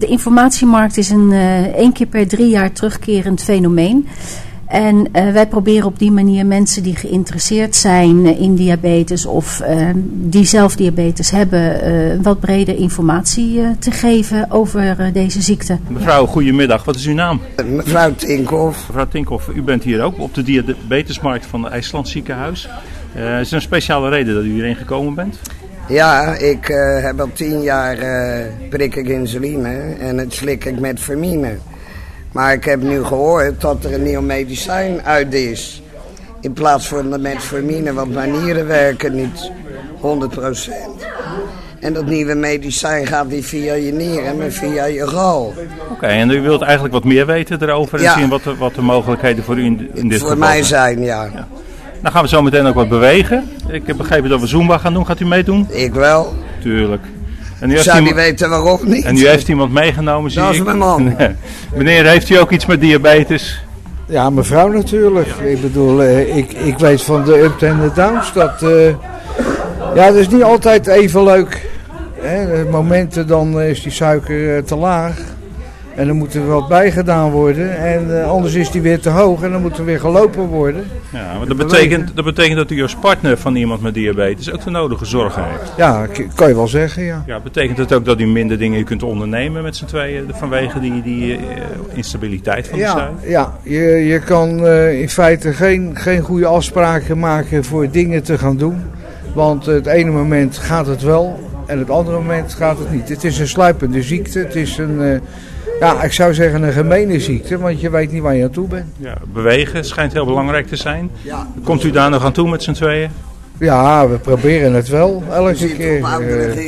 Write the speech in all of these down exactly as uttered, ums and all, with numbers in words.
de informatiemarkt is een uh, één keer per drie jaar terugkerend fenomeen. En uh, wij proberen op die manier mensen die geïnteresseerd zijn uh, in diabetes of uh, die zelf diabetes hebben, uh, wat breder informatie uh, te geven over uh, deze ziekte. Mevrouw, goedemiddag. Wat is uw naam? Mevrouw Tinkoff. Mevrouw Tinkoff, u bent hier ook op de diabetesmarkt van het IJsland Ziekenhuis. Uh, is er een speciale reden dat u hierheen gekomen bent? Ja, ik uh, heb al tien jaar uh, prik ik insuline en het slik ik met Fermine. Maar ik heb nu gehoord dat er een nieuw medicijn uit is. In plaats van de metformine, want mijn nieren werken niet honderd procent. En dat nieuwe medicijn gaat niet via je nieren, maar via je gal. Oké, okay, en u wilt eigenlijk wat meer weten erover en ja. zien wat de, wat de mogelijkheden voor u in, in dit voor geval mij zijn, ja. ja. Dan gaan we zo meteen ook wat bewegen. Ik heb begrepen dat we Zumba gaan doen. Gaat u meedoen? Ik wel. Tuurlijk. En u ik heeft zou iemand... niet weten waarom niet. En u heeft iemand meegenomen, zie Dat is ik. mijn man. Meneer, heeft u ook iets met diabetes? Ja, mevrouw natuurlijk. Ja. Ik bedoel, uh, ik, ik weet van de ups en de downs dat... Uh, ja, dat is niet altijd even leuk. Hè. Momenten dan is die suiker uh, te laag. En dan moet er wat bij gedaan worden. En uh, anders is die weer te hoog en dan moet er weer gelopen worden. Ja, maar dat betekent, dat betekent dat u als partner van iemand met diabetes ook de nodige zorgen heeft. Ja, kan je wel zeggen, ja. Ja, betekent het ook dat u minder dingen kunt ondernemen met z'n tweeën vanwege die, die uh, instabiliteit van de ja, suiker? Ja, je, je kan uh, in feite geen, geen goede afspraken maken voor dingen te gaan doen. Want het ene moment gaat het wel en het andere moment gaat het niet. Het is een sluipende ziekte, het is een... Uh, Ja, ik zou zeggen een gemene ziekte, want je weet niet waar je aan toe bent. Ja, bewegen schijnt heel belangrijk te zijn. Ja. Komt u daar nog aan toe met z'n tweeën? Ja, we proberen het wel elke keer. Uh,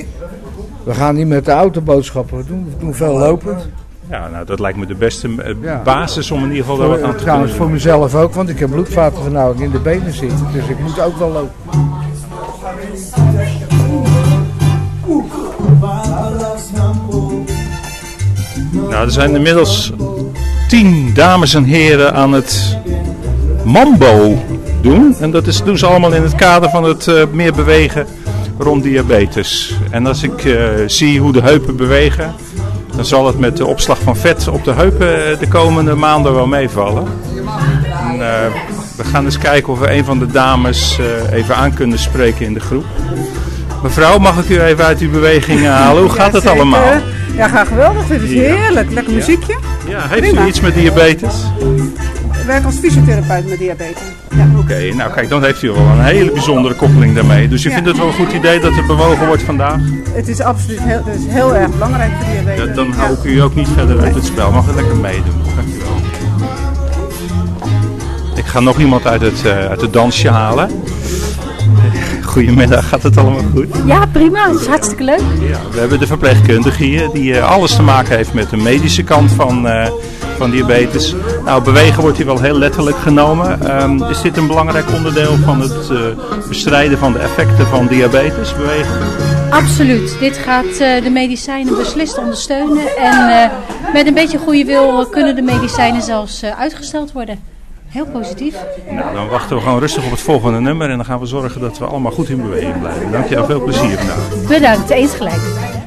we gaan niet met de auto boodschappen doen, we doen veel lopend. Ja, nou dat lijkt me de beste uh, ja. basis om in ieder geval daar wat aan te Trouwens doen. Voor mezelf ook, want ik heb bloedvatenvernauwing in de benen zitten, dus ik moet ook wel lopen. Nou, er zijn inmiddels tien dames en heren aan het mambo doen. En dat is, doen ze allemaal in het kader van het uh, meer bewegen rond diabetes. En als ik uh, zie hoe de heupen bewegen, dan zal het met de opslag van vet op de heupen de komende maanden wel meevallen. En, uh, we gaan eens kijken of we een van de dames uh, even aan kunnen spreken in de groep. Mevrouw, mag ik u even uit uw beweging halen? Hoe gaat het ja, allemaal? Ja, gaat geweldig. Dit is heerlijk. Lekker muziekje. Ja, heeft Prima. u iets met diabetes? Ik werk als fysiotherapeut met diabetes. Ja. Oké, okay, nou kijk, dan heeft u wel een hele bijzondere koppeling daarmee. Dus u ja. vindt het wel een goed idee dat er bewogen wordt vandaag? Het is absoluut heel, het is heel erg belangrijk voor diabetes. Ja, dan hou ik u ook niet verder uit het spel. Mag het lekker meedoen. Dank u wel. Ik ga nog iemand uit het, uh, uit het dansje halen. Goedemiddag, gaat het allemaal goed? Ja, prima. Het is hartstikke leuk. Ja, we hebben de verpleegkundige hier die uh, alles te maken heeft met de medische kant van, uh, van diabetes. Nou, bewegen wordt hier wel heel letterlijk genomen. Um, is dit een belangrijk onderdeel van het uh, bestrijden van de effecten van diabetes, bewegen? Absoluut. Dit gaat uh, de medicijnen beslist ondersteunen. En uh, met een beetje goede wil kunnen de medicijnen zelfs uh, uitgesteld worden. Heel positief. Nou, dan wachten we gewoon rustig op het volgende nummer en dan gaan we zorgen dat we allemaal goed in beweging blijven. Dank je wel, veel plezier vandaag. Bedankt, eens gelijk.